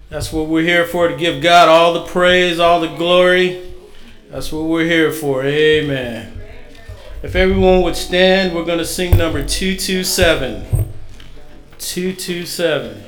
That's what we're here for, to give God all the praise, all the glory. That's what we're here for. Amen. If everyone would stand, we're going to sing number 227. 227.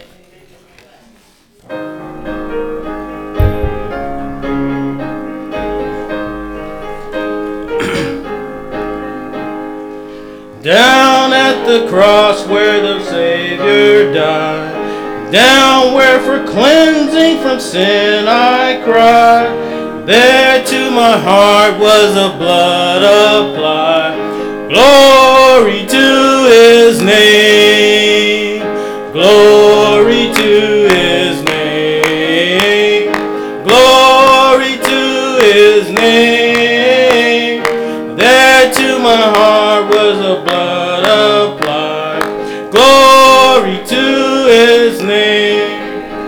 Down at the cross where the Savior died, down where for cleansing from sin I cried, there to my heart was the blood applied. Glory to His name, glory to His name, glory to His name. There to my heart was the blood applied. Glory to His name.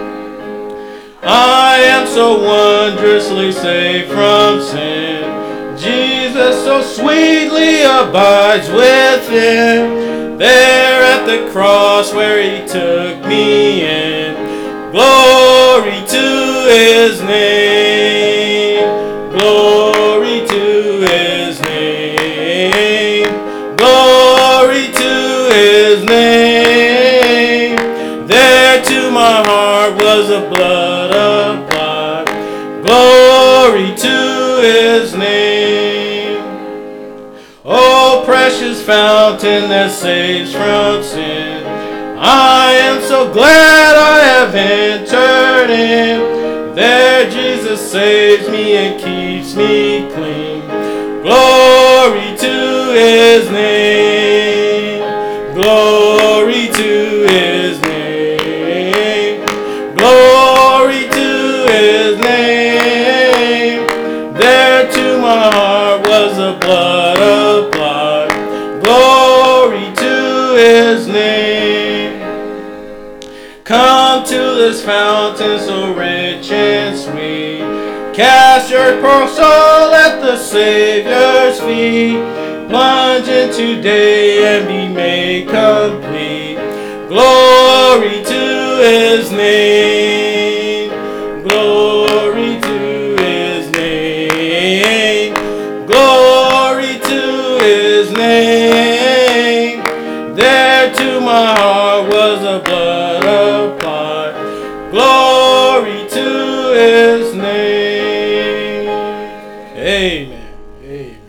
I am so wondrously saved from sin. Jesus so sweetly abides within. There at the cross where He took me in. Glory to His name. Glory to His name. Glory to His name. There to my heart was the blood applied. Glory to His name. Oh, precious fountain that saves from sin, I am so glad I have entered in. There Jesus saves me and keeps me clean. Glory to His name. Glory to His name. Glory to His name. There to my heart was the blood applied. Glory to His name. Come to this fountain so rich and sweet. Cast your poor soul at the Savior's feet. Plunge in today and be made complete. Glory to His name. Glory to His name. Glory to His name. There to my heart was the blood applied. Glory to His name. Amen. Amen.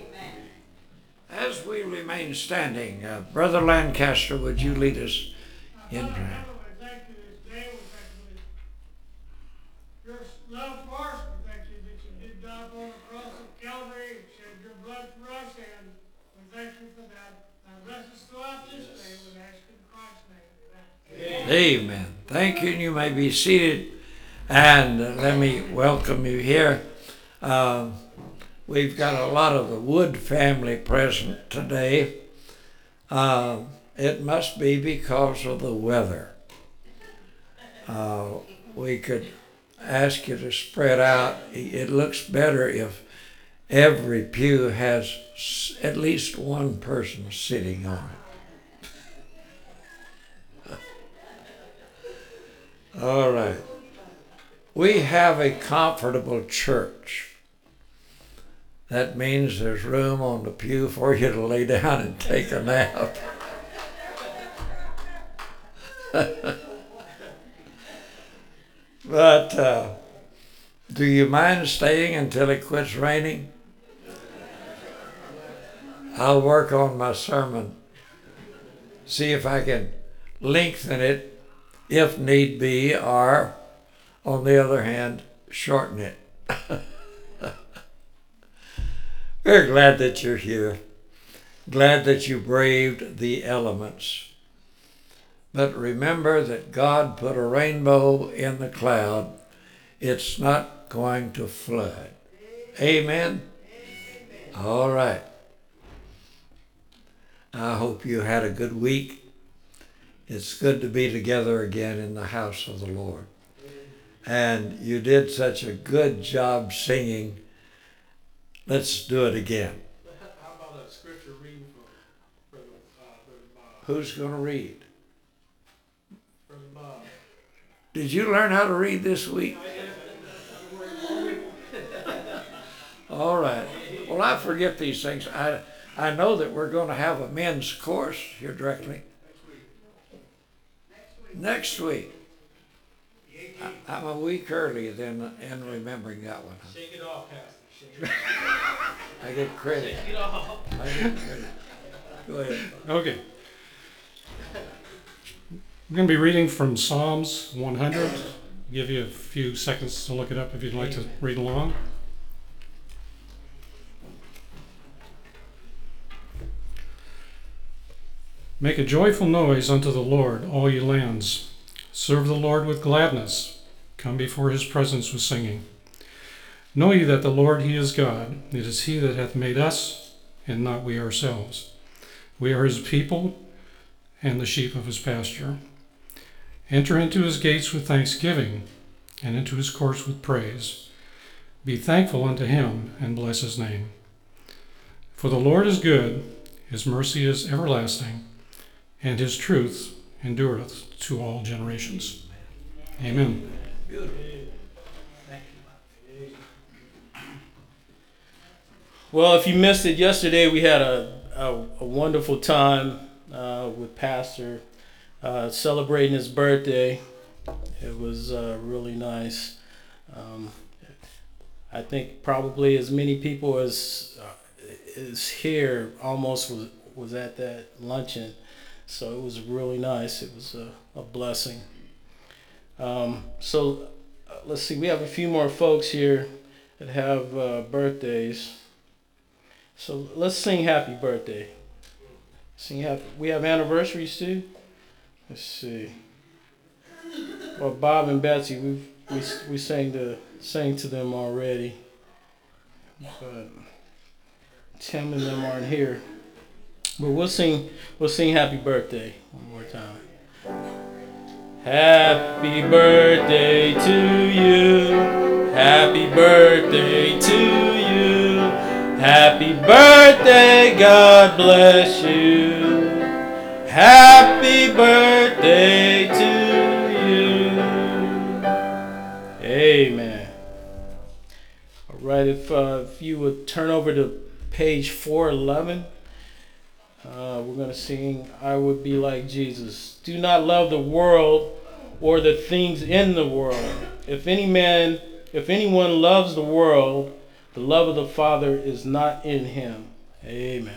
As we remain standing, Brother Lancaster, would you lead us in prayer? Thank you this day. We thank you for your love for us. We thank you that you did die on the cross of Calvary and shed your blood for us, and we thank you for that. Now bless us throughout this day. We ask in Christ's name. Amen. Amen. Thank you, and you may be seated. And let me welcome you here. We've got a lot of the Wood family present today. It must be because of the weather. We could ask you to spread out. It looks better if every pew has at least one person sitting on it. All right. We have a comfortable church. That means there's room on the pew for you to lay down and take a nap. But do you mind staying until it quits raining? I'll work on my sermon, see if I can lengthen it if need be, or on the other hand, shorten it. We're glad that you're here. Glad that you braved the elements. But remember that God put a rainbow in the cloud. It's not going to flood. Amen? All right. I hope you had a good week. It's good to be together again in the house of the Lord. And you did such a good job singing. Let's do it again. How about a scripture reading from Brother Bob? Who's going to read? Brother Bob. Did you learn how to read this week? All right. Well, I forget these things. I know that we're going to have a men's course here directly. Next week. I'm a week early then in remembering that one. Shake it off, Pastor. Shake it off. I get credit. Shake it off. I get credit. Go ahead. Okay. I'm going to be reading from Psalms 100. Give you a few seconds to look it up if you'd like to read along. Make a joyful noise unto the Lord, all ye lands. Serve the Lord with gladness. Come before his presence with singing. Know ye that the Lord, he is God. It is he that hath made us, and not we ourselves. We are his people, and the sheep of his pasture. Enter into his gates with thanksgiving, and into his courts with praise. Be thankful unto him, and bless his name. For the Lord is good, his mercy is everlasting, and his truth endureth to all generations. Amen. Well, if you missed it yesterday, we had a wonderful time with Pastor celebrating his birthday. It was really nice. I think probably as many people as is here almost was at that luncheon, so it was really nice. It was a blessing. So let's see, we have a few more folks here that have birthdays. So let's sing happy birthday. Sing happy. We have anniversaries too. Let's see. Well, Bob and Betsy, we sang to them already, but Tim and them aren't here. But we'll sing happy birthday one more time. Happy birthday to you. Happy birthday to you. Happy birthday, God bless you. Happy birthday to you. Amen. All right, if you would turn over to page 411, we're going to sing I Would Be Like Jesus. Do not love the world or the things in the world. If anyone loves the world, the love of the Father is not in him. Amen.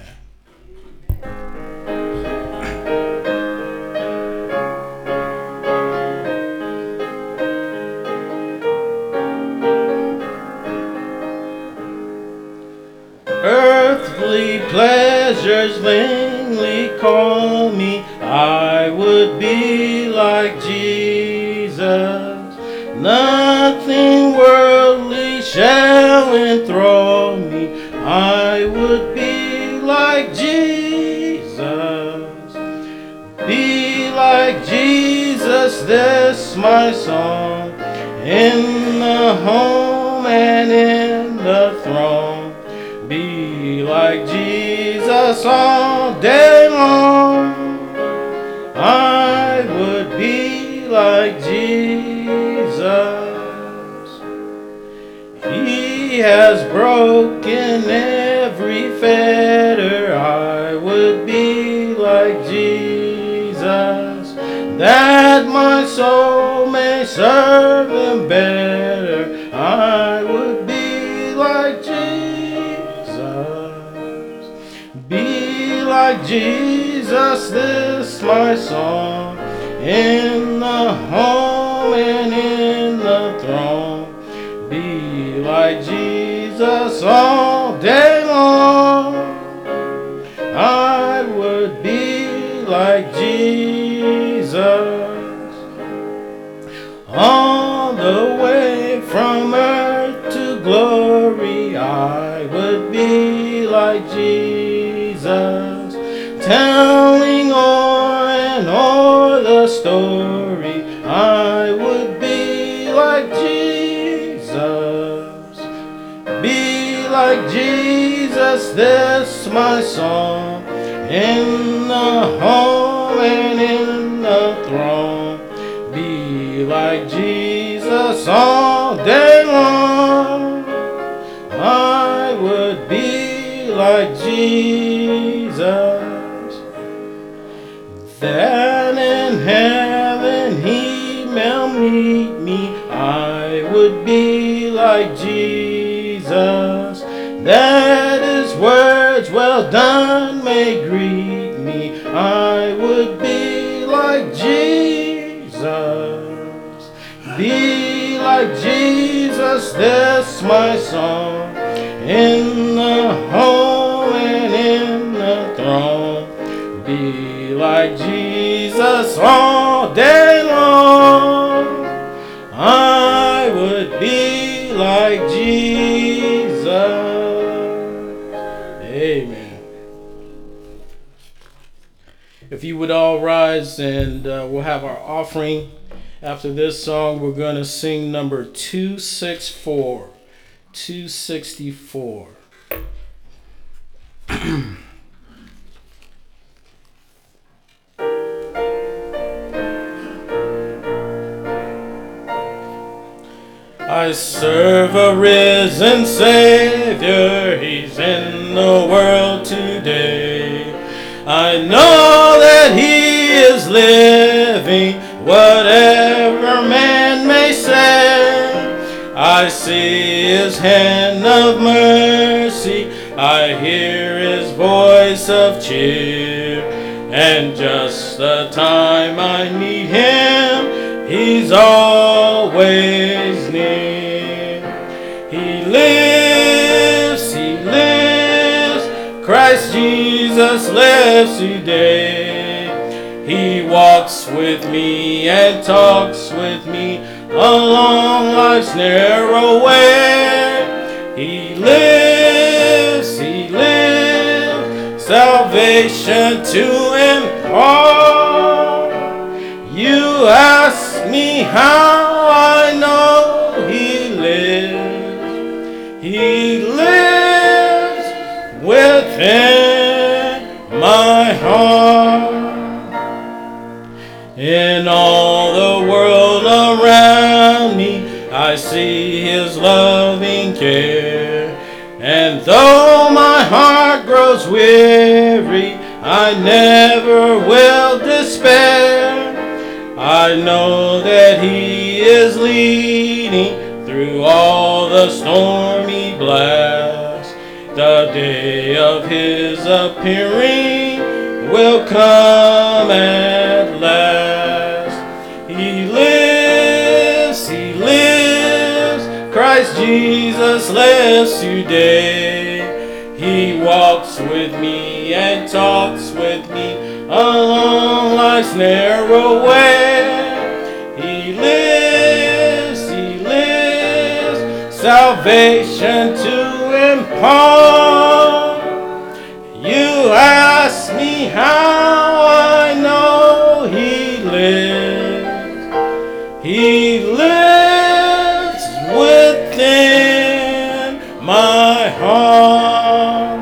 Earthly pleasures vainly call me. I would be like Jesus. Nothing worldly shall enthrall me. I would be like Jesus. Be like Jesus, this my song. In the home and in the throng. Be like Jesus all day long. I would be like Jesus. He has broken every fetter. I would be like Jesus, that my soul may serve him better. I would be like Jesus. Be like Jesus, this my song. In the home and in the throng. Be like Jesus all day long. I would be like Jesus. All the way from earth to glory, I would be like Jesus. Telling o'er and o'er the story, I would be like Jesus. Be like Jesus, this my song. In the home and in the throng. Be like Jesus all day long. I would be like Jesus. That in heaven he will meet me. I would be like Jesus. That his words well done may greet me. I would be like Jesus. Be like Jesus, that's my song. In the home and in the throne. Be like Jesus all day long. I would be like Jesus. Amen. If you would all rise, and we'll have our offering. After this song, we're going to sing number 264. 264. I serve a risen Savior, He's in the world today. I know that He is living, whatever man may say. I see His hand of mercy, I hear His voice of cheer. And just the time I need Him, He's always near. He lives, Christ Jesus lives today. He walks with me and talks with me along life's narrow way. He lives, salvation to impart. You ask me how I know He lives. He lives within my heart. In all the world around me, I see His loving care. And though my heart grows weary, I never will despair. I know that He is leading through all the stormy blasts. The day of His appearing will come at last. He lives, Christ Jesus lives today. He walks with me and talks with me along life's narrow way. He lives, salvation to impart. You ask me how I know He lives. He lives within my heart.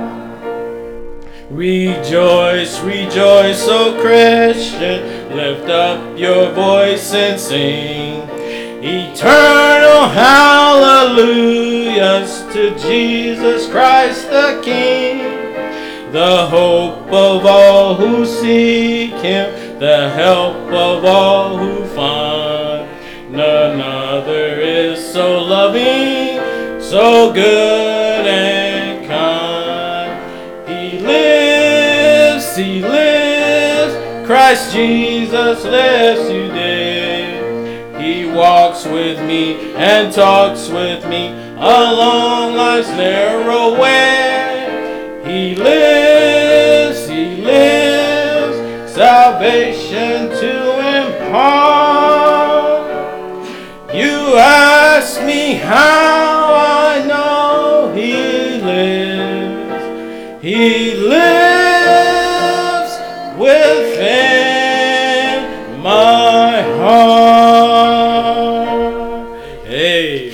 Rejoice, rejoice, O Christian, lift up your voice and sing eternal hallelujahs to Jesus Christ the King, the hope of all who seek Him, the help of all who find. None other is so loving, so good and kind. He lives, Christ Jesus lives today. He walks with me and talks with me along life's narrow way. He lives, salvation to impart. You ask me how I know He lives. He lives within my heart. Amen.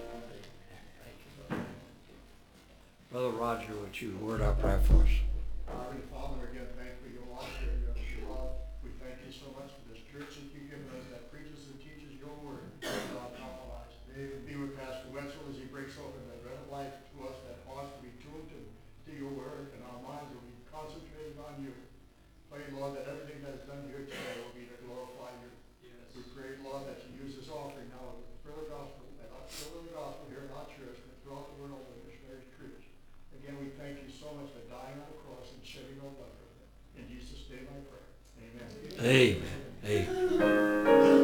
Brother Roger, would you word our prayer for us? Heavenly Father, again, thank you for your love, your love. We thank you so much for this church that you've given us that preaches and teaches your word. God, help Amen. Amen.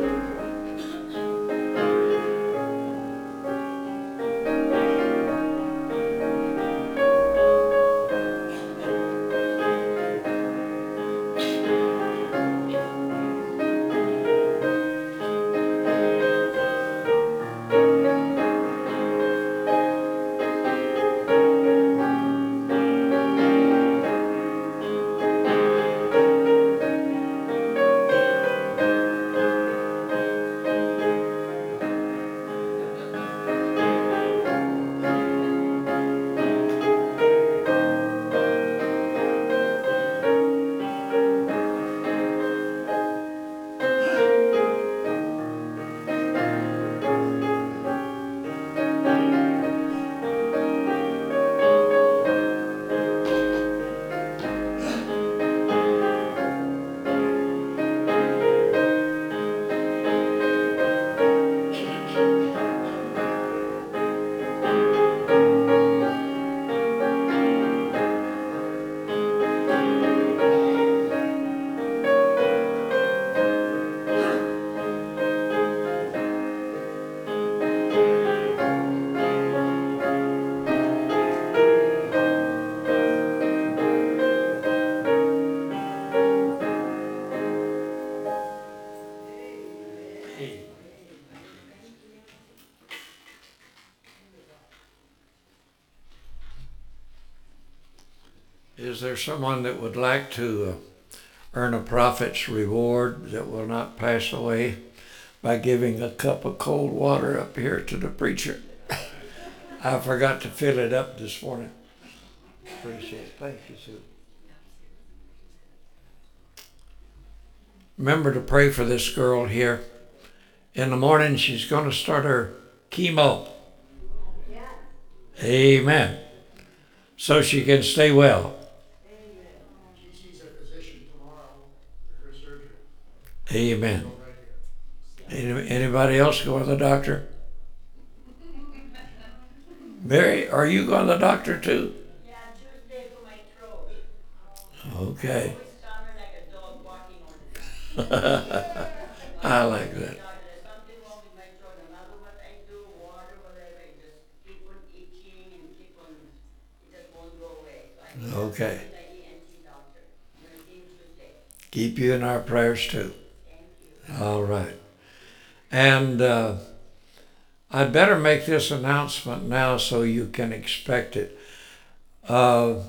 Is there someone that would like to earn a prophet's reward that will not pass away by giving a cup of cold water up here to the preacher? I forgot to fill it up this morning. Appreciate it. Thank you, Sue. Remember to pray for this girl here. In the morning, she's going to start her chemo. Yeah. Amen. So she can stay well. She sees a physician tomorrow for her surgery. Amen. Anybody else going to the doctor? Mary, are you going to the doctor too? Yeah, Tuesday for my throat. Okay. Always sounded like a dog barking on it. I like that. There's something wrong with my throat. No matter what I do, water, whatever, it just keep on itching and keep on, it just won't go away. So I Okay. the ENT doctor. I'm going to see him Tuesday. Keep you in our prayers too. Thank you. All right. And I'd better make this announcement now so you can expect it. The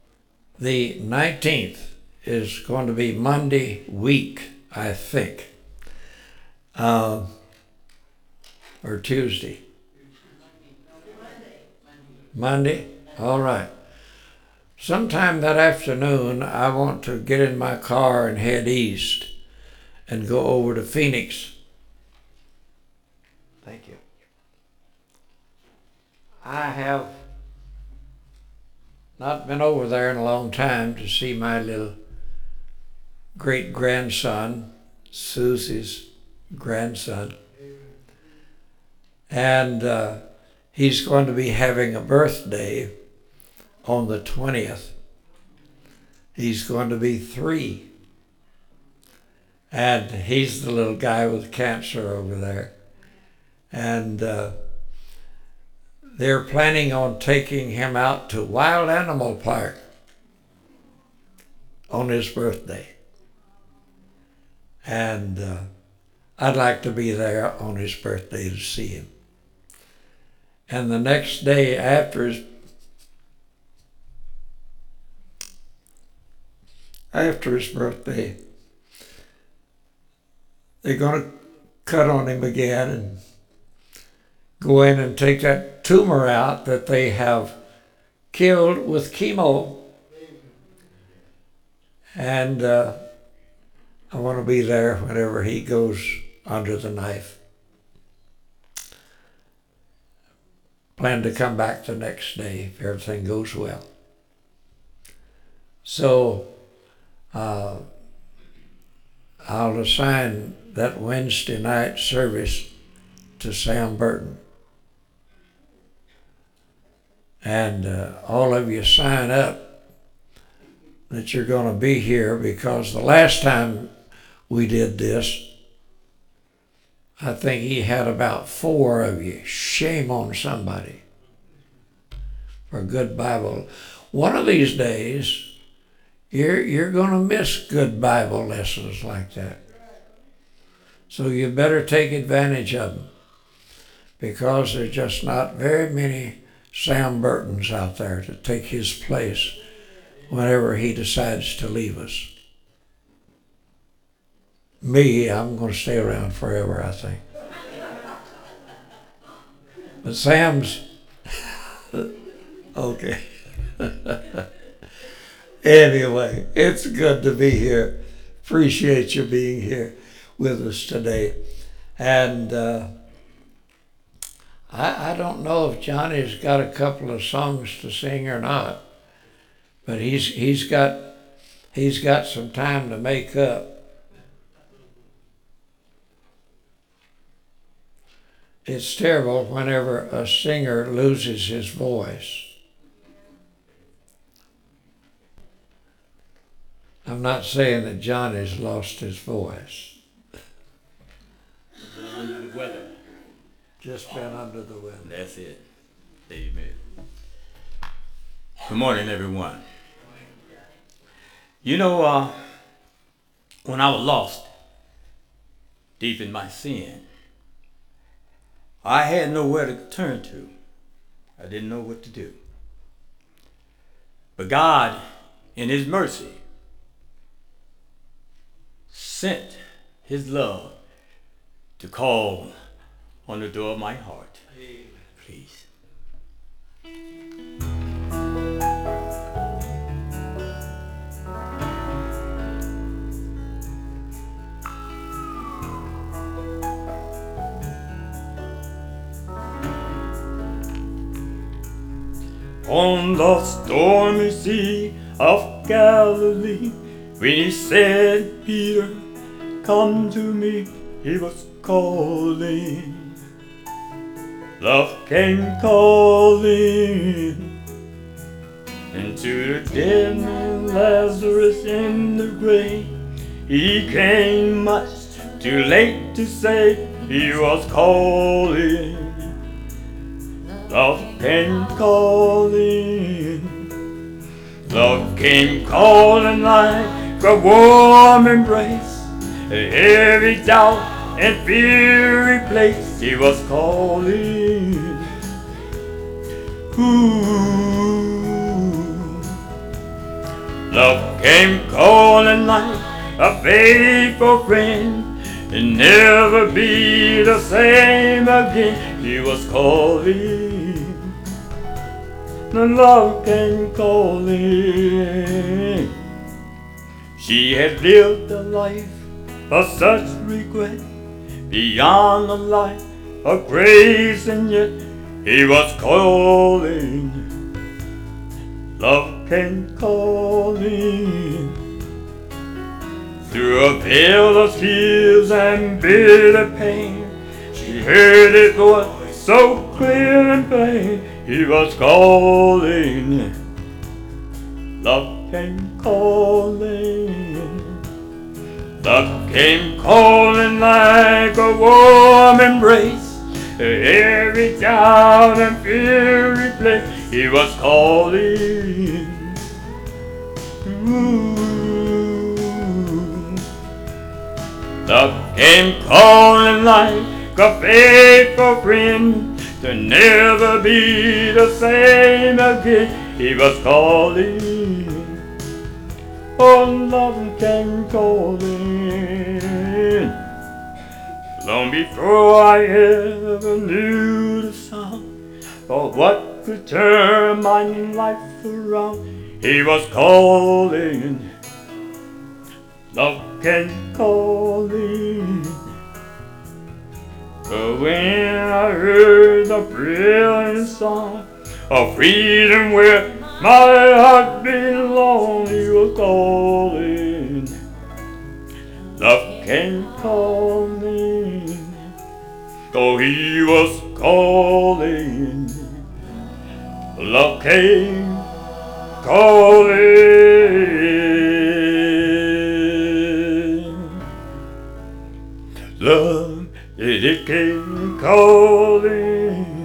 19th is going to be Monday week, I think. Or Tuesday. Monday? All right. Sometime that afternoon, I want to get in my car and head east and go over to Phoenix. Thank you. I have not been over there in a long time to see my little great-grandson, Susie's grandson. And he's going to be having a birthday on the 20th. He's going to be 3. And he's the little guy with cancer over there. And they're planning on taking him out to Wild Animal Park on his birthday. And I'd like to be there on his birthday to see him. And the next day after his birthday, they're going to cut on him again and go in and take that tumor out that they have killed with chemo. And I want to be there whenever he goes under the knife. Plan to come back the next day if everything goes well. So I'll assign that Wednesday night service to Sam Burton. And all of you sign up that you're going to be here, because the last time we did this. I think he had about 4 of you. Shame on somebody for a good Bible. One of these days, you're going to miss good Bible lessons like that. So you better take advantage of them, because there's just not very many Sam Burtons out there to take his place whenever he decides to leave us. Me, I'm going to stay around forever, I think. But Sam's, okay. Anyway, it's good to be here. Appreciate you being here with us today. And I don't know if Johnny's got a couple of songs to sing or not, but he's got some time to make up. It's terrible whenever a singer loses his voice. I'm not saying that Johnny's lost his voice. Under the weather. Just been under the weather. That's it. Amen. Good morning, everyone. You know, when I was lost deep in my sin, I had nowhere to turn to. I didn't know what to do. But God, in His mercy, sent His love to call on the door of my heart. Please. On the stormy sea of Galilee, when He said, Peter, come to me, He was calling. Love came calling. And to the dead man Lazarus in the grave, He came much too late to say He was calling. Love came calling. Love came calling like a warm embrace. Every doubt and fear replaced. He was calling. Ooh. Love came calling like a faithful friend, and never be the same again. He was calling. The love came calling. She had lived a life of such regret, beyond the life of grace, and yet He was calling. Love came calling. Through a veil of tears and bitter pain, she heard His voice so clear and plain. He was calling. Love came calling. Love came calling like a warm embrace. Every doubt and fear replaced. He was calling. Ooh. Love came calling like a faithful friend, to never be the same again. He was calling. Oh, love came calling. Long before I ever knew the sound of what could turn my life around, He was calling. Love came calling. But when I heard the brilliant song of freedom where my heart belonged, He was calling. Love came calling. Oh, He was calling. Love came calling. said it came calling.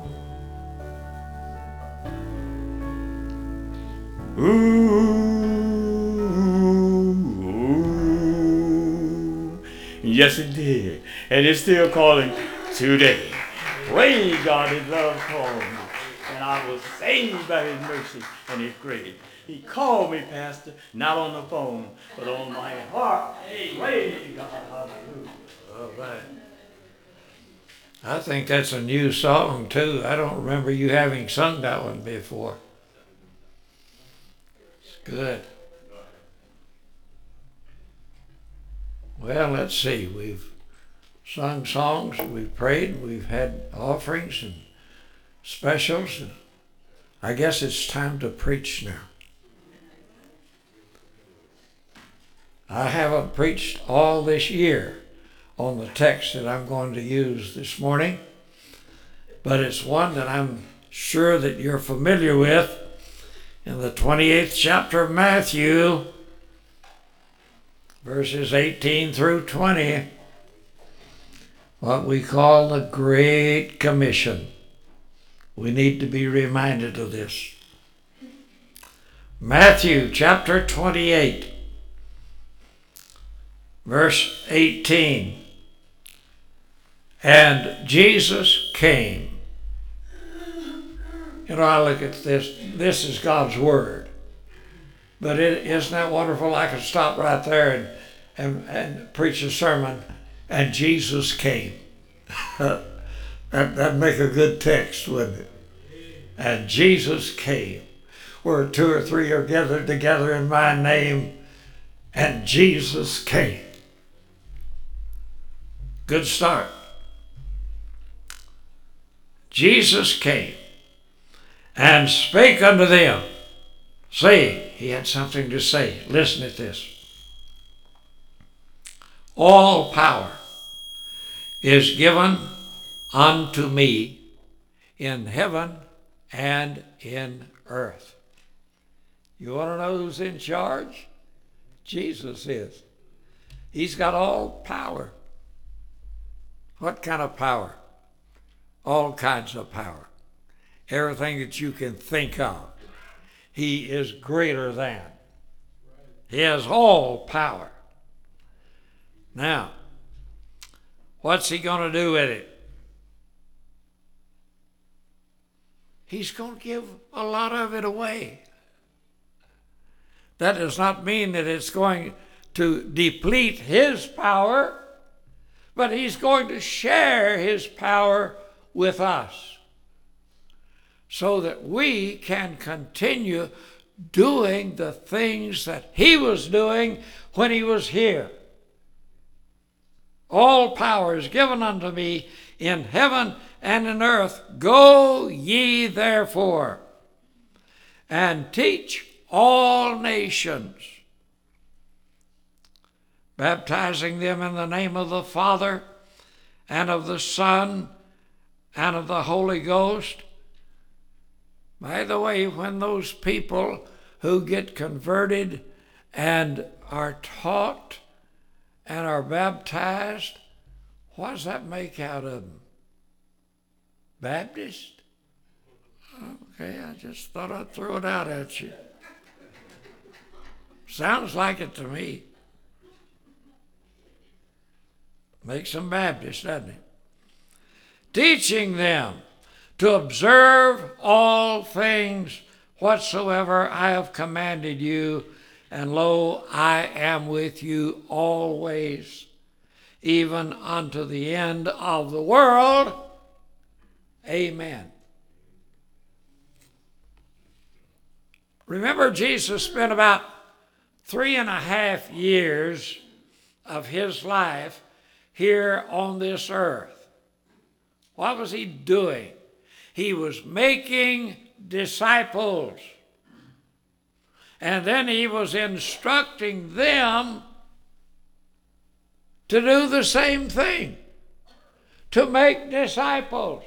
Ooh, yes it did, and it's still calling today. Praise God, His love called me, and I was saved by His mercy and His grace. He called me, Pastor, not on the phone, but on my heart. Praise God, hallelujah. All right. I think that's a new song too. I don't remember you having sung that one before. It's good. Well, let's see. We've sung songs, we've prayed, we've had offerings and specials. I guess it's time to preach now. I haven't preached all this year on the text that I'm going to use this morning, but it's one that I'm sure that you're familiar with. In the 28th chapter of Matthew, verses 18 through 20, what we call the Great Commission. We need to be reminded of this. Matthew chapter 28, verse 18. And Jesus came. You know, I look at this. This is God's Word. But isn't that wonderful? I could stop right there and preach a sermon, and Jesus came. That'd make a good text, wouldn't it? And Jesus came. Where 2 or 3 are gathered together in my name, and Jesus came. Good start. Jesus came and spake unto them, saying, he had something to say. Listen at this. All power is given unto me in heaven and in earth. You want to know who's in charge? Jesus is. He's got all power. What kind of power? All kinds of power. Everything that you can think of. He is greater than. He has all power. Now, what's he going to do with it? He's going to give a lot of it away. That does not mean that it's going to deplete his power, but he's going to share his power with us so that we can continue doing the things that he was doing when he was here. All power is given unto me in heaven and in earth. Go ye therefore and teach all nations, baptizing them in the name of the Father and of the Son and of the Holy Ghost. By the way, when those people who get converted and are taught and are baptized, what does that make out of them? Baptist? Okay, I just thought I'd throw it out at you. Sounds like it to me. Makes them Baptist, doesn't it? Teaching them to observe all things whatsoever I have commanded you, and lo, I am with you always, even unto the end of the world. Amen. Remember, Jesus spent about 3.5 years of his life here on this earth. What was he doing? He was making disciples. And then he was instructing them to do the same thing, to make disciples.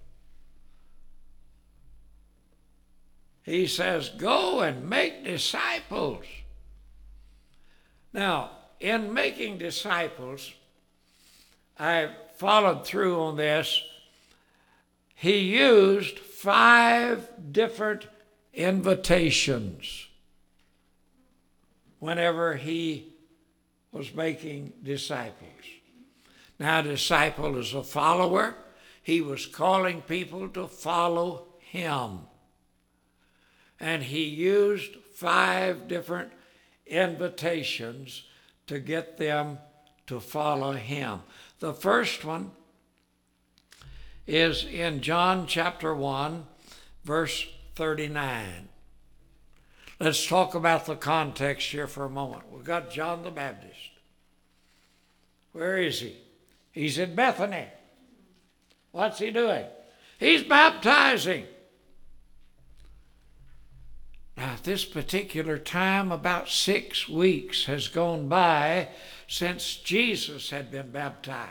He says, go and make disciples. Now, in making disciples, I followed through on this, he used 5 different invitations whenever he was making disciples. Now, a disciple is a follower. He was calling people to follow him. And he used 5 different invitations to get them to follow him. The first one is in John chapter 1, verse 39. Let's talk about the context here for a moment. We've got John the Baptist. Where is he? He's in Bethany. What's he doing? He's baptizing. Now, at this particular time, about 6 weeks has gone by since Jesus had been baptized.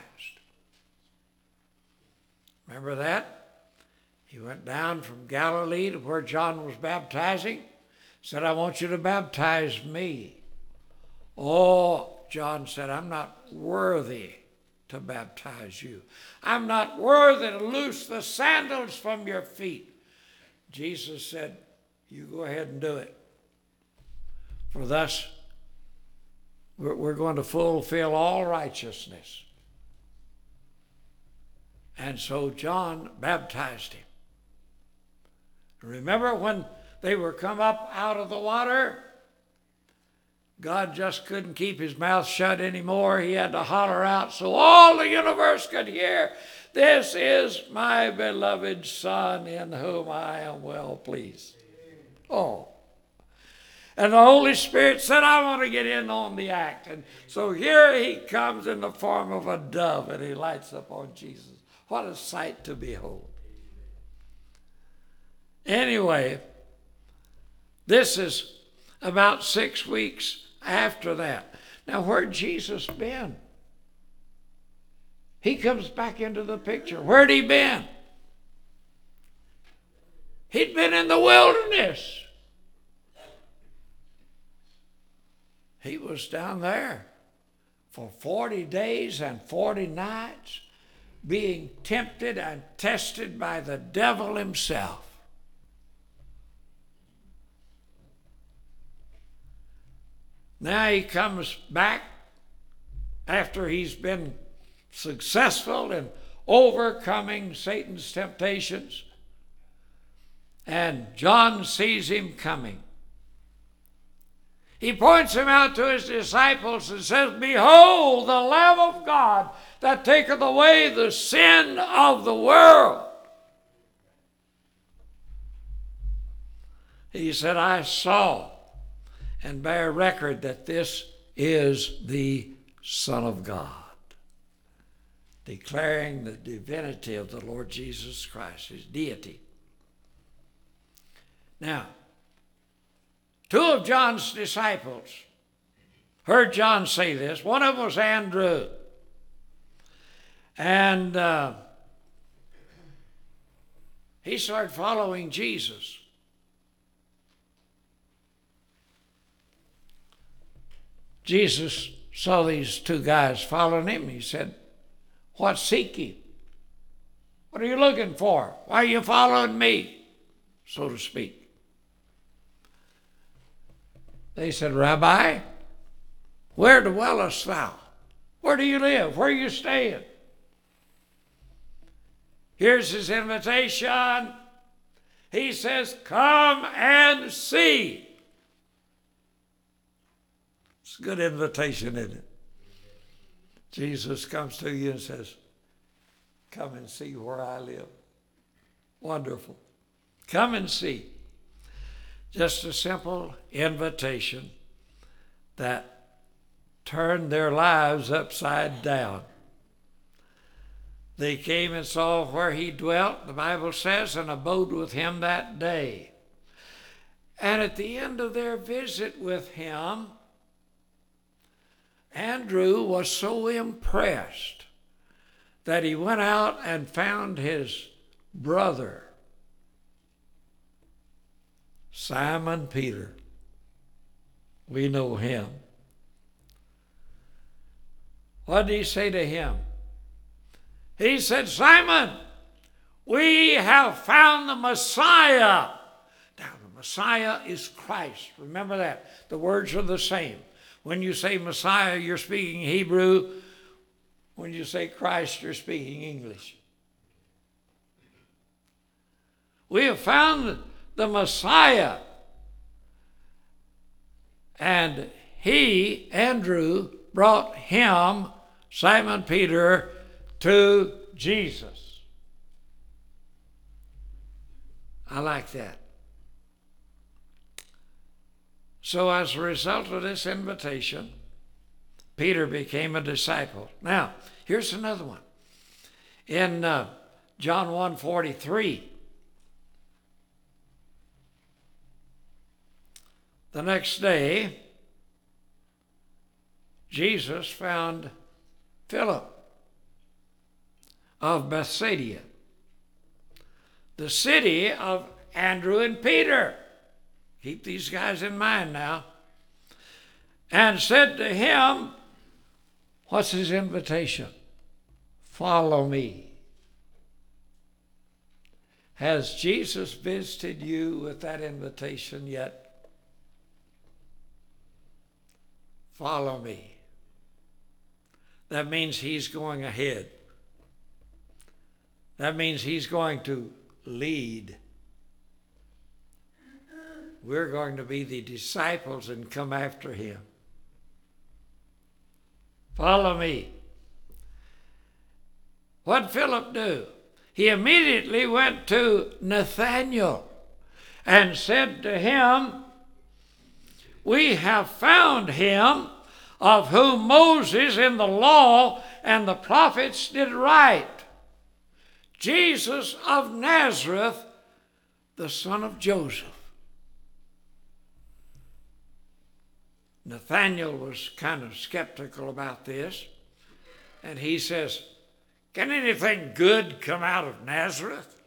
Remember that? He went down from Galilee to where John was baptizing. Said, I want you to baptize me. Oh, John said, I'm not worthy to baptize you. I'm not worthy to loose the sandals from your feet. Jesus said, you go ahead and do it. For thus, we're going to fulfill all righteousness. And so John baptized him. Remember when they were come up out of the water? God just couldn't keep his mouth shut anymore. He had to holler out so all the universe could hear, this is my beloved Son in whom I am well pleased. Oh. And the Holy Spirit said, I want to get in on the act. And so here he comes in the form of a dove and he lights up on Jesus. What a sight to behold. Anyway, this is about 6 weeks after that. Now, where'd Jesus been? He comes back into the picture. Where'd he been? He'd been in the wilderness. He was down there for 40 days and 40 nights being tempted and tested by the devil himself. Now he comes back after he's been successful in overcoming Satan's temptations. And John sees him coming. He points him out to his disciples and says, behold, the Lamb of God that taketh away the sin of the world. He said, I saw and bear record that this is the Son of God, declaring the divinity of the Lord Jesus Christ, his deity. Now, 2 of John's disciples heard John say this. One of them was Andrew. And he started following Jesus. Jesus saw these 2 guys following him. He said, what seek ye? What are you looking for? Why are you following me? So to speak. They said, Rabbi, where dwellest thou? Where do you live? Where are you staying? Here's his invitation. He says, come and see. It's a good invitation, isn't it? Jesus comes to you and says, come and see where I live. Wonderful. Come and see. Just a simple invitation that turned their lives upside down. They came and saw where he dwelt, the Bible says, and abode with him that day. And at the end of their visit with him, Andrew was so impressed that he went out and found his brother, Simon Peter. We know him. What did he say to him? He said, Simon, we have found the Messiah. Now, the Messiah is Christ. Remember that. The words are the same. When you say Messiah, you're speaking Hebrew. When you say Christ, you're speaking English. We have found the Messiah. And he, Andrew, brought him, Simon Peter, to Jesus. I like that. So as a result of this invitation, Peter became a disciple. Now, here's another one. In John 1:43, the next day, Jesus found Philip of Bethsaida, the city of Andrew and Peter. Keep these guys in mind now. And said to him, what's his invitation? Follow me. Has Jesus visited you with that invitation yet? Follow me. That means he's going ahead. That means he's going to lead. We're going to be the disciples and come after him. Follow me. What did Philip do? He immediately went to Nathanael and said to him, we have found him of whom Moses in the law and the prophets did write, Jesus of Nazareth, the son of Joseph. Nathanael was kind of skeptical about this, and he says, can anything good come out of Nazareth?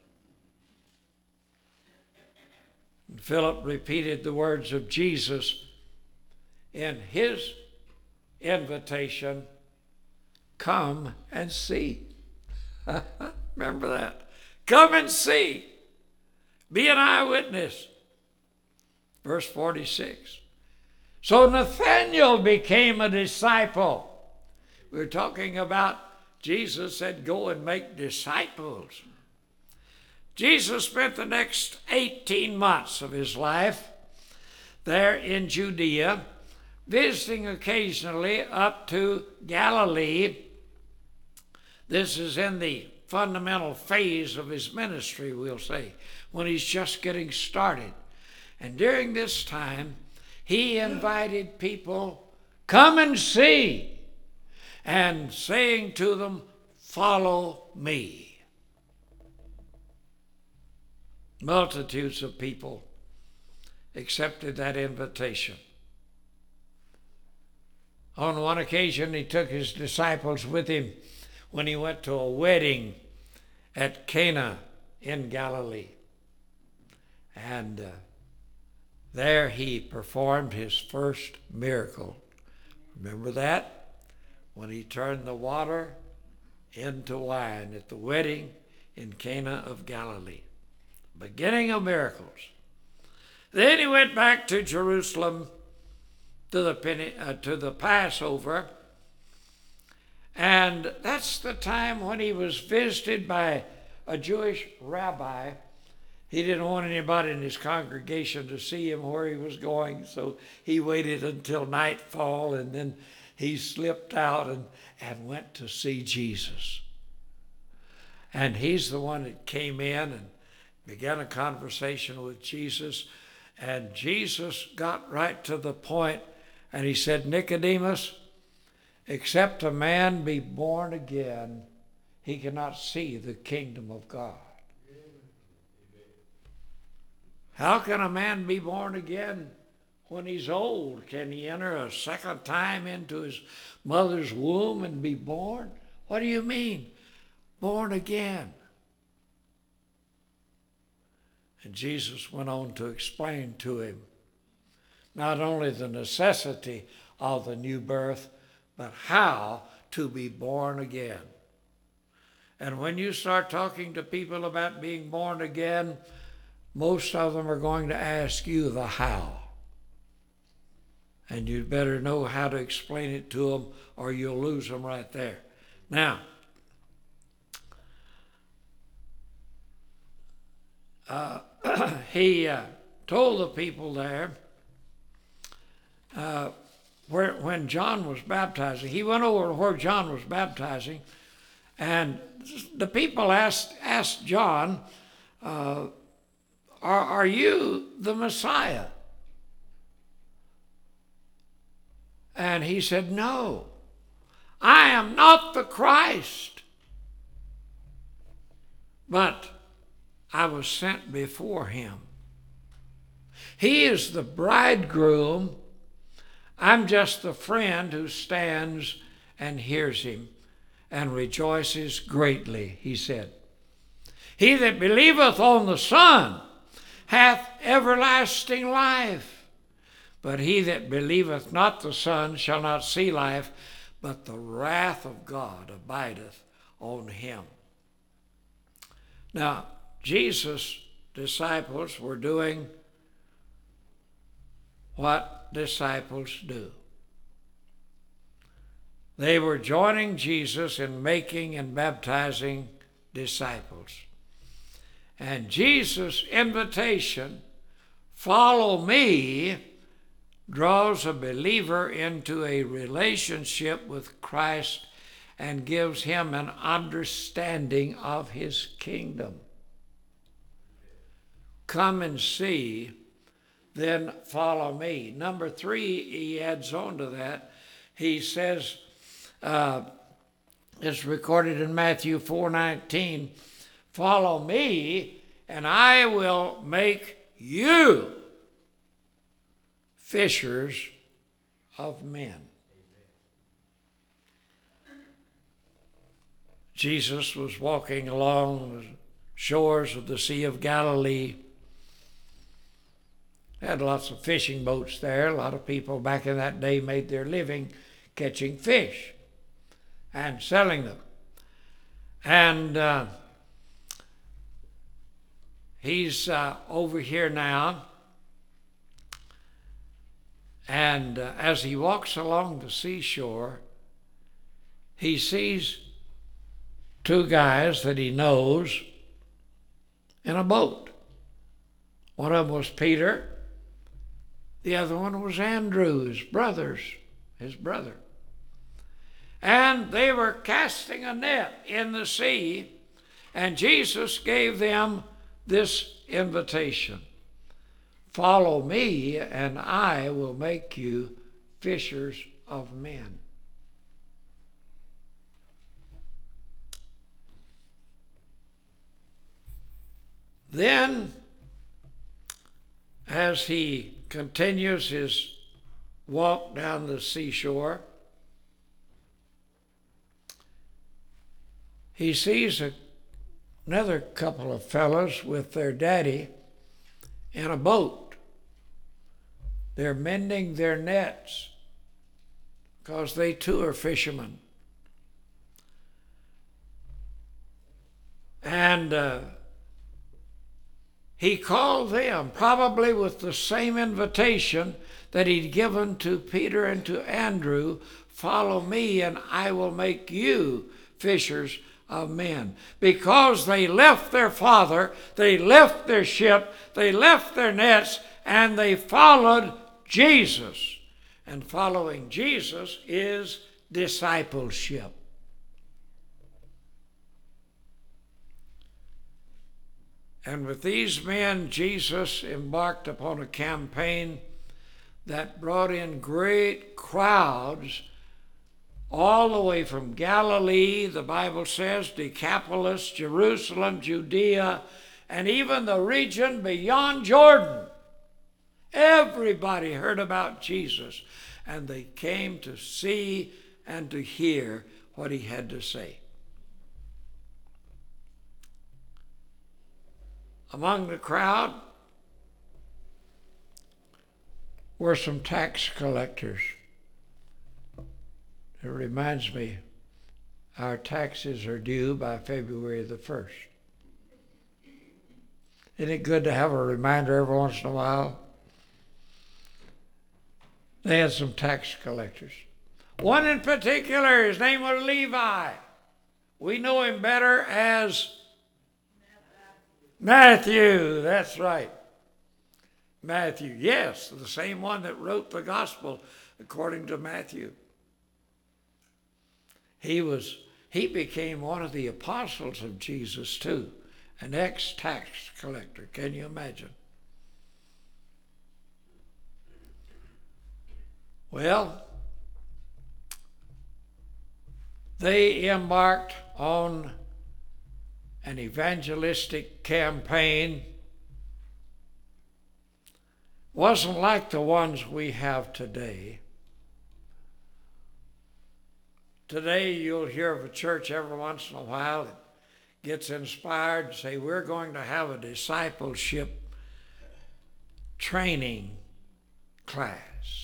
And Philip repeated the words of Jesus in his invitation, come and see. Remember that. Come and see. Be an eyewitness. Verse 46. So Nathanael became a disciple. We're talking about Jesus said, go and make disciples. Jesus spent the next 18 months of his life there in Judea, visiting occasionally up to Galilee. This is in the fundamental phase of his ministry, we'll say, when he's just getting started. And during this time, he invited people, come and see, and saying to them, follow me. Multitudes of people accepted that invitation. On one occasion, he took his disciples with him when he went to a wedding at Cana in Galilee. And there he performed his first miracle. Remember that? When he turned the water into wine at the wedding in Cana of Galilee. Beginning of miracles. Then he went back to Jerusalem to the Passover. And that's the time when he was visited by a Jewish rabbi. He didn't want anybody in his congregation to see him where he was going, so he waited until nightfall, and then he slipped out and went to see Jesus. And he's the one that came in and began a conversation with Jesus, and Jesus got right to the point, and he said, Nicodemus, except a man be born again, he cannot see the kingdom of God. How can a man be born again when he's old? Can he enter a second time into his mother's womb and be born? What do you mean, born again? And Jesus went on to explain to him not only the necessity of the new birth, but how to be born again. And when you start talking to people about being born again, most of them are going to ask you the how. And you'd better know how to explain it to them, or you'll lose them right there. Now, he told the people there, when John was baptizing, he went over to where John was baptizing, and the people asked John, are you the Messiah? And he said, no, I am not the Christ, but I was sent before him. He is the bridegroom. I'm just the friend who stands and hears him and rejoices greatly, he said. He that believeth on the Son hath everlasting life, but he that believeth not the Son shall not see life, but the wrath of God abideth on him. Now, Jesus' disciples were doing what disciples do. They were joining Jesus in making and baptizing disciples. And Jesus' invitation, follow me, draws a believer into a relationship with Christ and gives him an understanding of his kingdom. Come and see, then follow me. Number 3, he adds on to that. He says, it's recorded in Matthew 4:19, follow me, and I will make you fishers of men. Jesus was walking along the shores of the Sea of Galilee. Had lots of fishing boats there. A lot of people back in that day made their living catching fish and selling them. And he's over here now. And as he walks along the seashore, he sees 2 guys that he knows in a boat. One of them was Peter. The other one was Andrew, his brother. And they were casting a net in the sea, and Jesus gave them this invitation. Follow me, and I will make you fishers of men. Then, as he continues his walk down the seashore, he sees another couple of fellows with their daddy in a boat. They're mending their nets because they too are fishermen. And he called them, probably with the same invitation that he'd given to Peter and to Andrew, follow me and I will make you fishers of men. Because they left their father, they left their ship, they left their nets, and they followed Jesus. And following Jesus is discipleship. And with these men, Jesus embarked upon a campaign that brought in great crowds all the way from Galilee, the Bible says, Decapolis, Jerusalem, Judea, and even the region beyond Jordan. Everybody heard about Jesus, and they came to see and to hear what he had to say. Among the crowd were some tax collectors. It reminds me our taxes are due by February the 1st. Isn't it good to have a reminder every once in a while? They had some tax collectors. One in particular, his name was Levi. We know him better as Matthew. That's right. Matthew, yes, the same one that wrote the gospel according to Matthew. He became one of the apostles of Jesus too, an ex-tax collector. Can you imagine? Well, they embarked on an evangelistic campaign. Wasn't like the ones we have today. Today you'll hear of a church every once in a while that gets inspired and say, we're going to have a discipleship training class.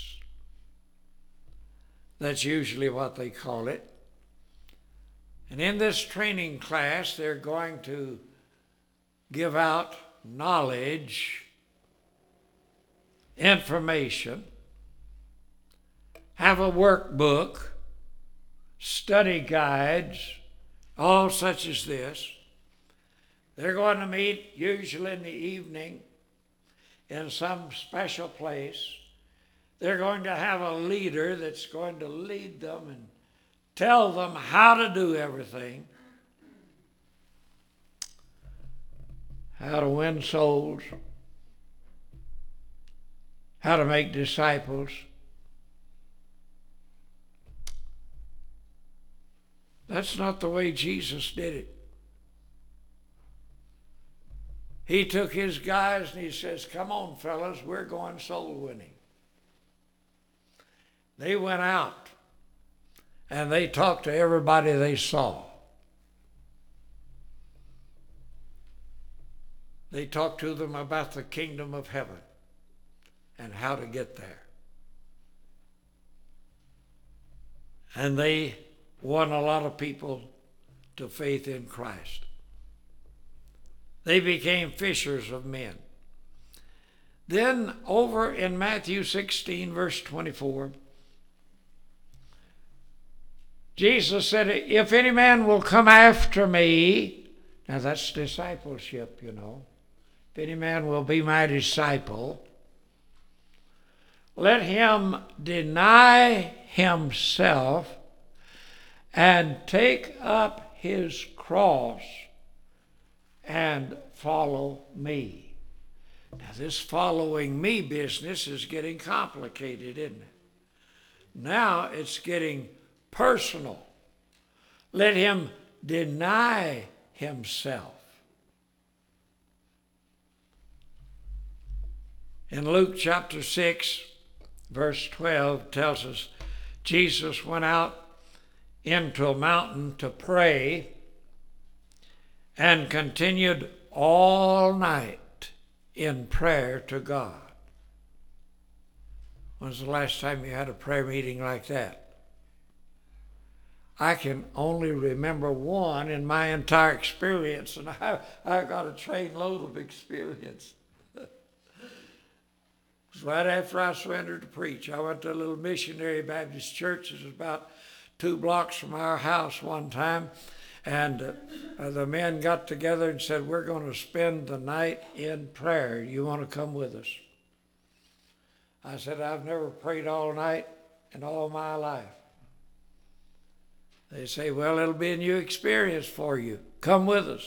That's usually what they call it. And in this training class, they're going to give out knowledge, information, have a workbook, study guides, all such as this. They're going to meet usually in the evening in some special place. They're going to have a leader that's going to lead them and tell them how to do everything, how to win souls, how to make disciples. That's not the way Jesus did it. He took his guys and he says, come on, fellas, we're going soul winning. They went out and they talked to everybody they saw. They talked to them about the kingdom of heaven and how to get there. And they won a lot of people to faith in Christ. They became fishers of men. Then over in Matthew 16, verse 24, Jesus said, if any man will come after me, now that's discipleship, you know. If any man will be my disciple, let him deny himself and take up his cross and follow me. Now this following me business is getting complicated, isn't it? Now it's getting personal. Let him deny himself. In Luke chapter 6, verse 12 tells us Jesus went out into a mountain to pray and continued all night in prayer to God. When's the last time you had a prayer meeting like that? I can only remember one in my entire experience, and I got a trainload of experience. It was right after I surrendered to preach. I went to a little missionary Baptist church. It was about 2 blocks from our house one time, and the men got together and said, we're going to spend the night in prayer. You want to come with us? I said, I've never prayed all night in all my life. They say, well, it'll be a new experience for you. Come with us.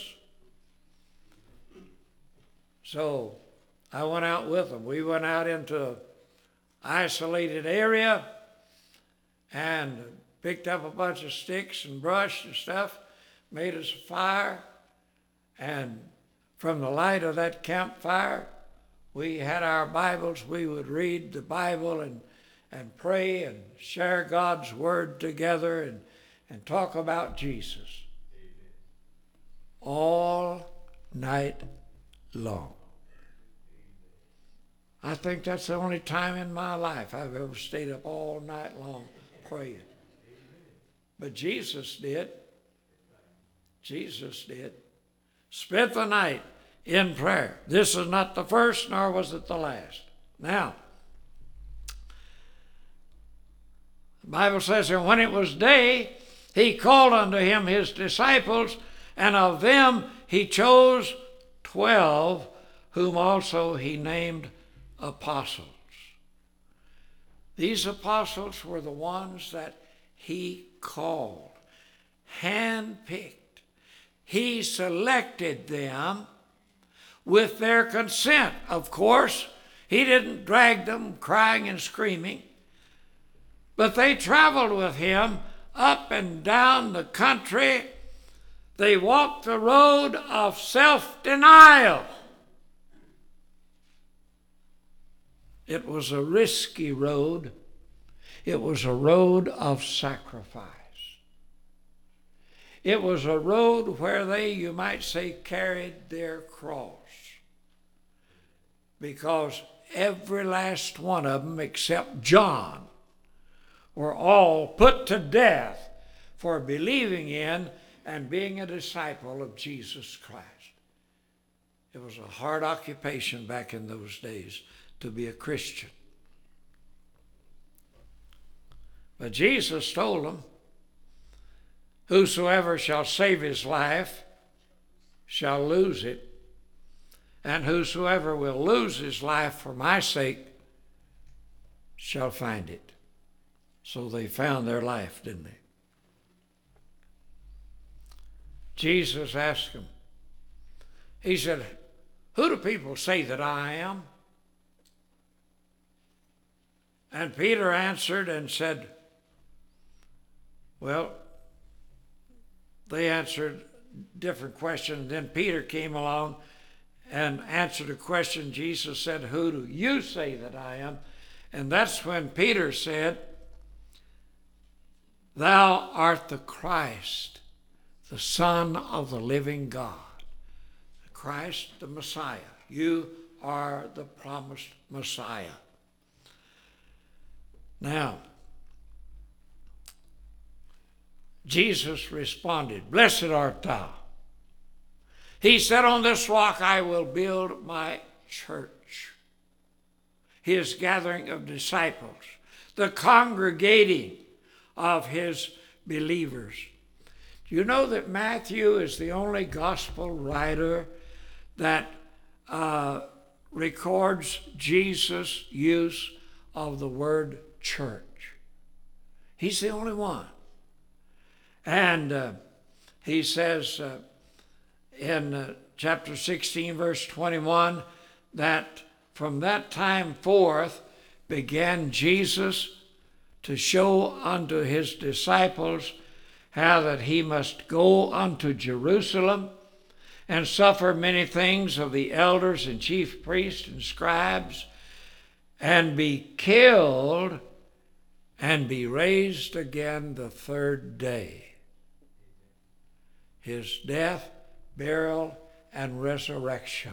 So I went out with them. We went out into an isolated area and picked up a bunch of sticks and brush and stuff, made us a fire, and from the light of that campfire, we had our Bibles. We would read the Bible and pray and share God's Word together and talk about Jesus. Amen. All night long. I think that's the only time in my life I've ever stayed up all night long praying. But Jesus did. Jesus did. Spent the night in prayer. This is not the first, nor was it the last. Now, the Bible says, and when it was day, he called unto him his disciples, and of them he chose 12, whom also he named apostles. These apostles were the ones that he called, handpicked. He selected them with their consent. Of course, he didn't drag them crying and screaming, but they traveled with him up and down the country. They walked the road of self-denial. It was a risky road. It was a road of sacrifice. It was a road where they, you might say, carried their cross. Because every last one of them, except John, were all put to death for believing in and being a disciple of Jesus Christ. It was a hard occupation back in those days to be a Christian. But Jesus told them, whosoever shall save his life shall lose it, and whosoever will lose his life for my sake shall find it. So they found their life, didn't they? Jesus asked them, he said, who do people say that I am? And Peter answered and said, well, they answered different questions. Then Peter came along and answered a question. Jesus said, who do you say that I am? And that's when Peter said, thou art the Christ, the Son of the living God. Christ, the Messiah. You are the promised Messiah. Now, Jesus responded, blessed art thou. He said, on this rock I will build my church. His gathering of disciples, the congregating of his believers. Do you know that Matthew is the only gospel writer that records Jesus' use of the word church? He's the only one. And he says in chapter 16, verse 21, that from that time forth began Jesus to show unto his disciples how that he must go unto Jerusalem and suffer many things of the elders and chief priests and scribes, and be killed and be raised again the third day. His death, burial, and resurrection.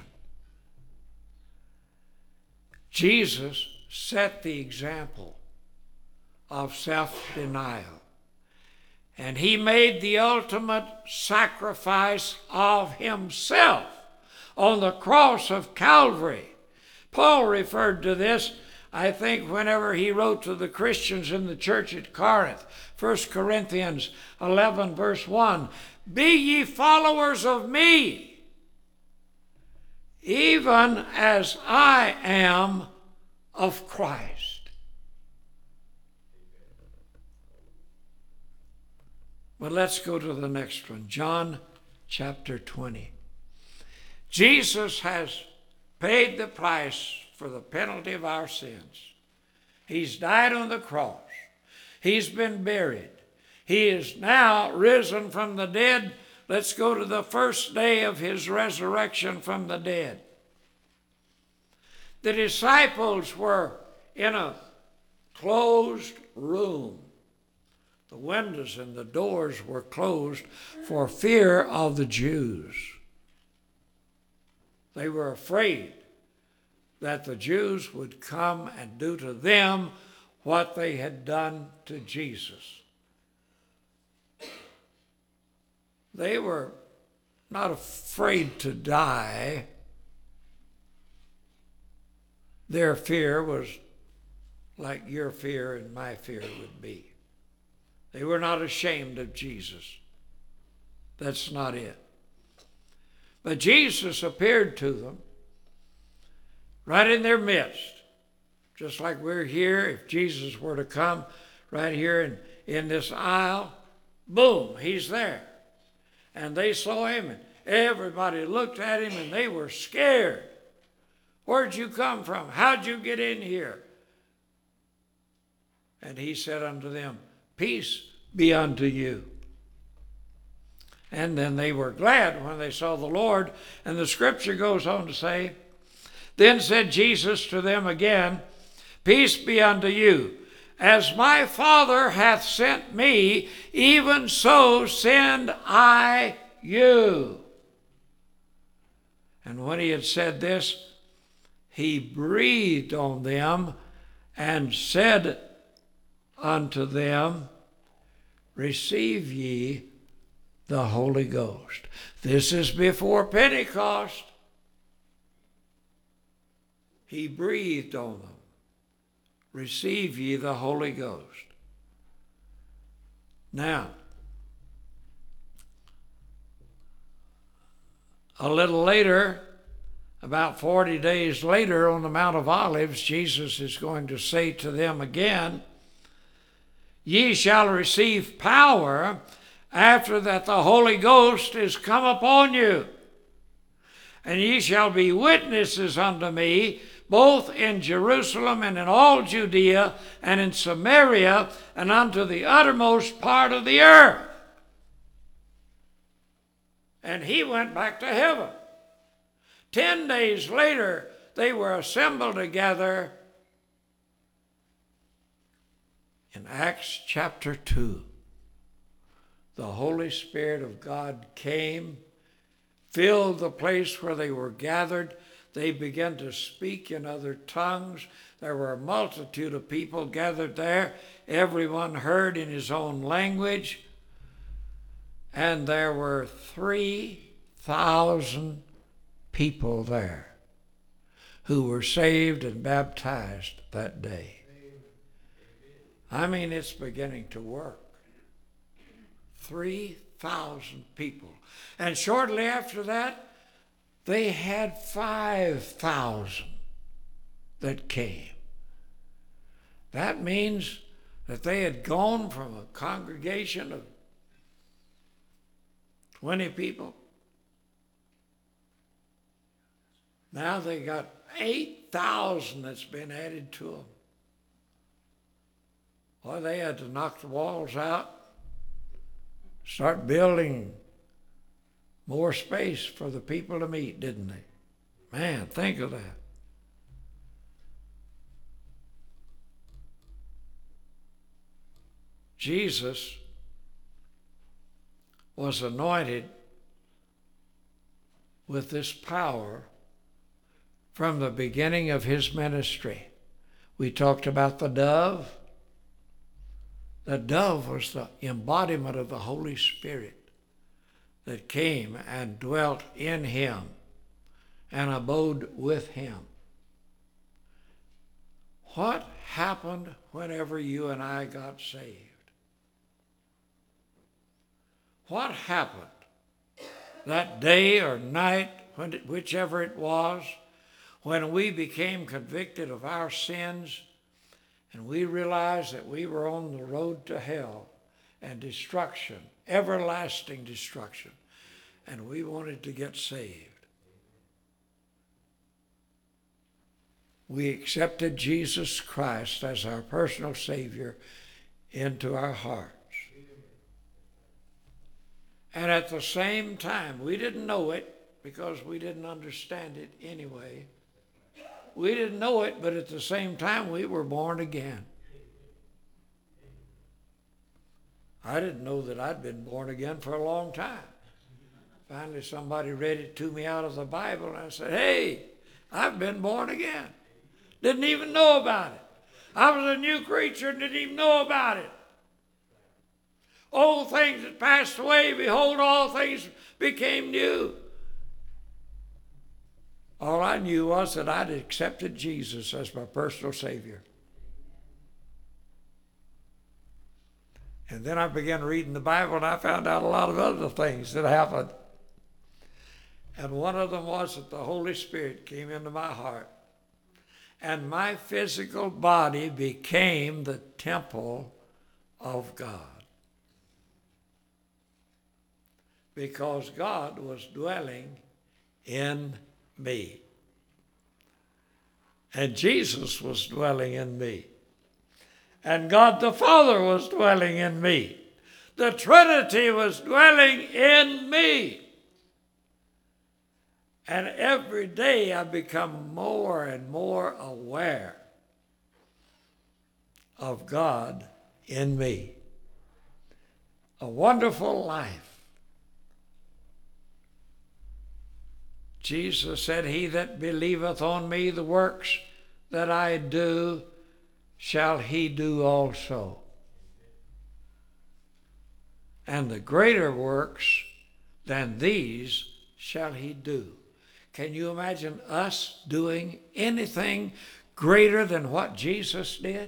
Jesus set the example of self-denial. And he made the ultimate sacrifice of himself on the cross of Calvary. Paul referred to this, I think, whenever he wrote to the Christians in the church at Corinth. 1 Corinthians 11, verse 1. Be ye followers of me, even as I am of Christ. But let's go to the next one, John chapter 20. Jesus has paid the price for the penalty of our sins. He's died on the cross. He's been buried. He is now risen from the dead. Let's go to the first day of his resurrection from the dead. The disciples were in a closed room. The windows and the doors were closed for fear of the Jews. They were afraid that the Jews would come and do to them what they had done to Jesus. they were not afraid to die. Their fear was like your fear and my fear would be. They were not ashamed of Jesus. That's not it. But Jesus appeared to them right in their midst. Just like we're here, if Jesus were to come right here in this aisle, boom, he's there. And they saw him, and everybody looked at him, and they were scared. Where'd you come from? How'd you get in here? And he said unto them, peace be unto you. And then they were glad when they saw the Lord. And the scripture goes on to say, then said Jesus to them again, peace be unto you. As my Father hath sent me, even so send I you. And when he had said this, he breathed on them and said unto them, receive ye the Holy Ghost. This is before Pentecost. He breathed on them. Receive ye the Holy Ghost. Now, a little later, about 40 days later on the Mount of Olives, Jesus is going to say to them again, ye shall receive power after that the Holy Ghost is come upon you. And ye shall be witnesses unto me, both in Jerusalem and in all Judea and in Samaria and unto the uttermost part of the earth. And he went back to heaven. 10 days later, they were assembled together in Acts chapter 2. The Holy Spirit of God came, filled the place where they were gathered. They began to speak in other tongues. There were a multitude of people gathered there. Everyone heard in his own language. And there were 3,000 people there who were saved and baptized that day. I mean, it's beginning to work. 3,000 people. And shortly after that, they had 5,000 that came. That means that they had gone from a congregation of 20 people. Now they got 8,000 that's been added to them. Well, they had to knock the walls out, start building more space for the people to meet, didn't they? Man, think of that. Jesus was anointed with this power from the beginning of his ministry. We talked about the dove. The dove was the embodiment of the Holy Spirit that came and dwelt in him and abode with him. What happened whenever you and I got saved? What happened that day or night, whichever it was, when we became convicted of our sins and we realized that we were on the road to hell and destruction, everlasting destruction, and we wanted to get saved? We accepted Jesus Christ as our personal Savior into our hearts. And at the same time, we didn't know it because we didn't understand it anyway. We didn't know it, but at the same time, we were born again. I didn't know that I'd been born again for a long time. Finally, somebody read it to me out of the Bible, and I said, hey, I've been born again. Didn't even know about it. I was a new creature and didn't even know about it. Old things had passed away. Behold, all things became new. All I knew was that I'd accepted Jesus as my personal Savior. And then I began reading the Bible, and I found out a lot of other things that happened. And one of them was that the Holy Spirit came into my heart, and my physical body became the temple of God. Because God was dwelling in me. And Jesus was dwelling in me. And God the Father was dwelling in me. The Trinity was dwelling in me. And every day I become more and more aware of God in me. A wonderful life. Jesus said, he that believeth on me, the works that I do, shall he do also. And the greater works than these shall he do. Can you imagine us doing anything greater than what Jesus did?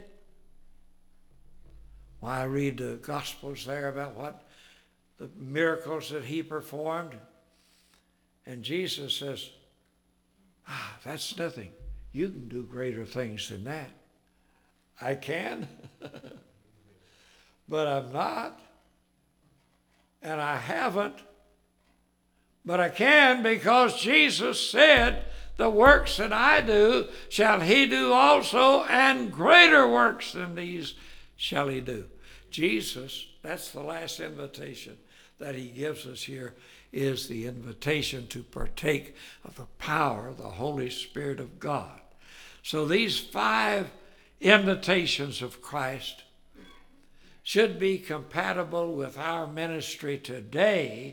Well, I read the Gospels there about what the miracles that he performed. And Jesus says, that's nothing. You can do greater things than that. I can, but I'm not, and I haven't, but I can because Jesus said, the works that I do shall he do also, and greater works than these shall he do. Jesus, that's the last invitation that he gives us here, is the invitation to partake of the power of the Holy Spirit of God. So these 5 invitations of Christ should be compatible with our ministry today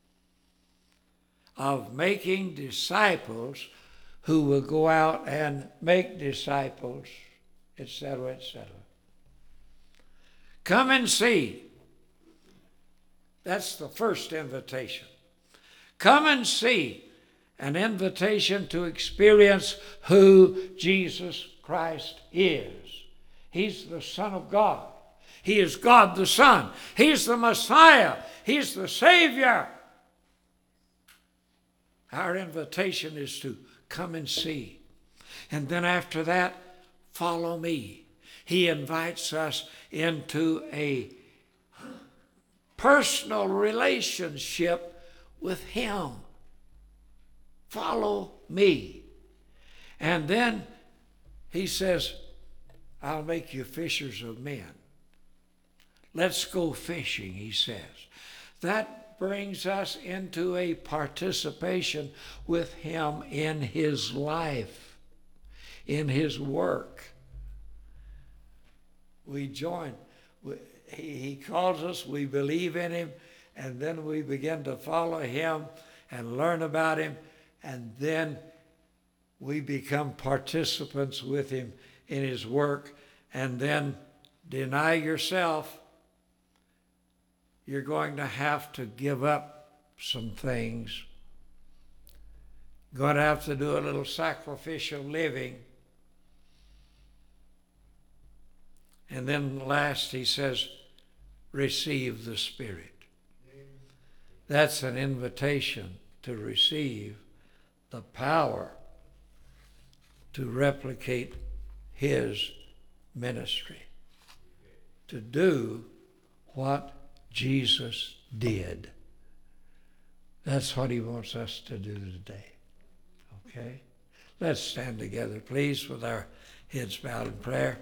of making disciples who will go out and make disciples, etc., etc. Come and see. That's the first invitation. Come and see. An invitation to experience who Jesus Christ is. He's the Son of God. He is God the Son. He's the Messiah. He's the Savior. Our invitation is to come and see. And then after that, follow me. He invites us into a personal relationship with him. Follow me. And then he says, I'll make you fishers of men. Let's go fishing, he says. That brings us into a participation with him in his life, in his work. We join. He calls us, we believe in him, and then we begin to follow him and learn about him, and then we become participants with him in his work. And then deny yourself. You're going to have to give up some things. Going to have to do a little sacrificial living. And then last he says, receive the Spirit. That's an invitation to receive the power to replicate his ministry, to do what Jesus did. That's what he wants us to do today. Okay? Let's stand together, please, with our heads bowed in prayer.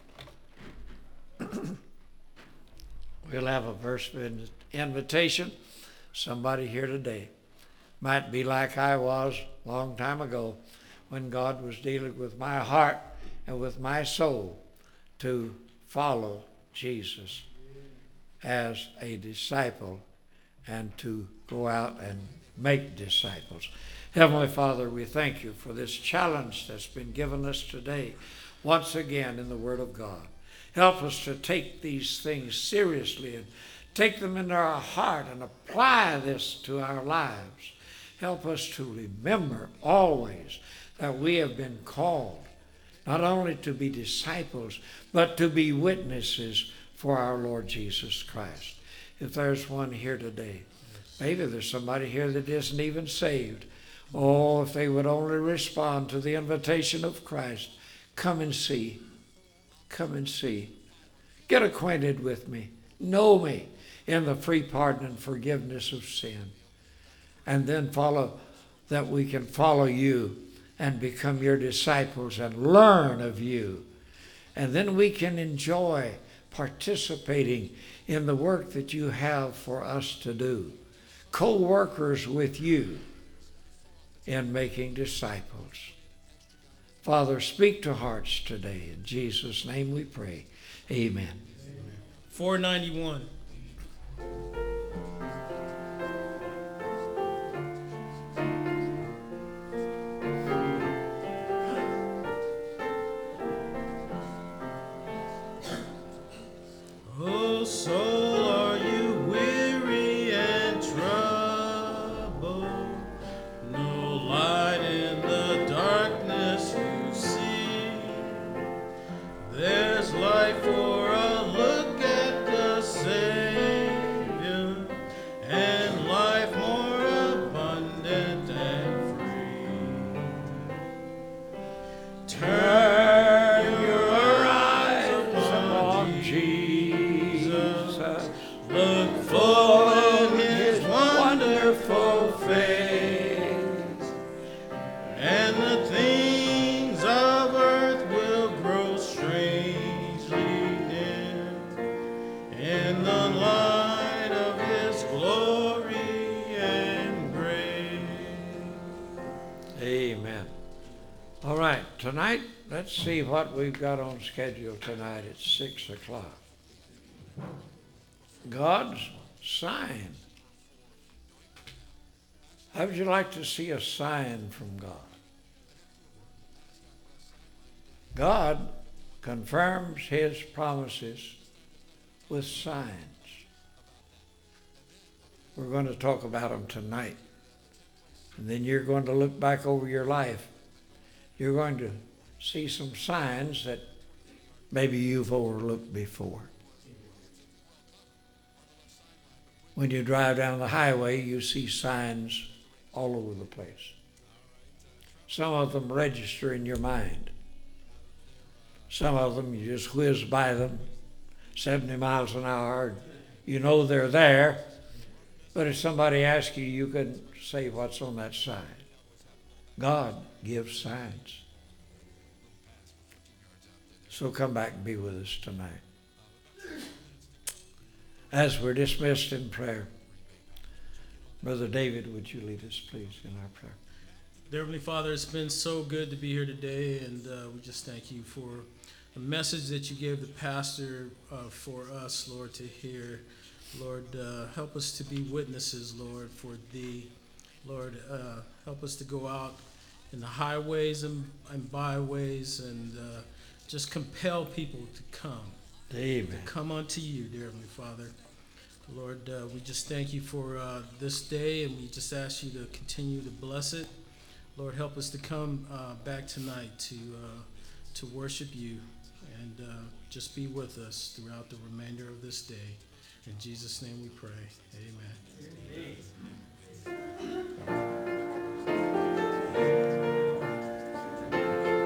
We'll have a verse of invitation. Somebody here today might be like I was a long time ago when God was dealing with my heart and with my soul to follow Jesus as a disciple and to go out and make disciples. Heavenly Father, we thank you for this challenge that's been given us today, once again in the Word of God. Help us to take these things seriously and take them into our heart and apply this to our lives. Help us to remember always that we have been called not only to be disciples, but to be witnesses for our Lord Jesus Christ. If there's one here today, maybe there's somebody here that isn't even saved. Oh, if they would only respond to the invitation of Christ, come and see. Come and see. Get acquainted with me. Know me in the free pardon and forgiveness of sin. And then follow, that we can follow you and become your disciples and learn of you. And then we can enjoy participating in the work that you have for us to do. Co-workers with you in making disciples. Father, speak to hearts today. In Jesus' name we pray. Amen. 491. Oh, soul, are you weary and troubled? No light in the darkness you see. There's light for a look at the Savior, and life more abundant and free. Turn your eyes upon Jesus. Look full in his wonderful face, and the things of earth will grow strangely dim in the light of his glory and grace. Amen. All right, tonight, let's see what we've got on schedule tonight at 6 o'clock. God's sign. How would you like to see a sign from God? God confirms his promises with signs. We're going to talk about them tonight. And then you're going to look back over your life. You're going to see some signs that maybe you've overlooked before. When you drive down the highway, you see signs all over the place. Some of them register in your mind. Some of them you just whiz by them, 70 miles an hour. You know they're there, but if somebody asks you, you couldn't say what's on that sign. God gives signs. So come back and be with us tonight. As we're dismissed in prayer, Brother David, would you lead us, please, in our prayer? Dear Heavenly Father, it's been so good to be here today, and we just thank you for the message that you gave the pastor for us, Lord, to hear. Lord, help us to be witnesses, Lord, for thee. Lord, help us to go out in the highways and byways and just compel people to come. Amen. To come unto you, dear Heavenly Father. Lord, we just thank you for this day, and we just ask you to continue to bless it. Lord, help us to come back tonight to worship you and just be with us throughout the remainder of this day. In Jesus' name we pray. Amen. Amen.